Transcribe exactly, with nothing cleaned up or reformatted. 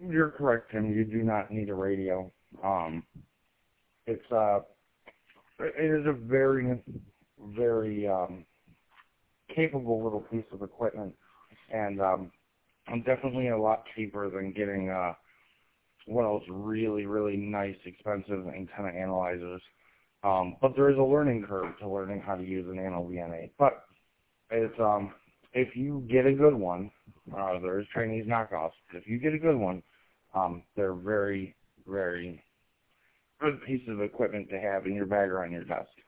You're correct, Tim. You do not need a radio. Um, it's uh, it is a very, very um, capable little piece of equipment, and um, definitely a lot cheaper than getting uh, one of those really, really nice, expensive antenna analyzers. Um, but there is a learning curve to learning how to use an Nano V N A. But it's um, if you get a good one, uh, there's Chinese knockoffs. But if you get a good one, um, they're very, very good pieces of equipment to have in your bag or on your desk.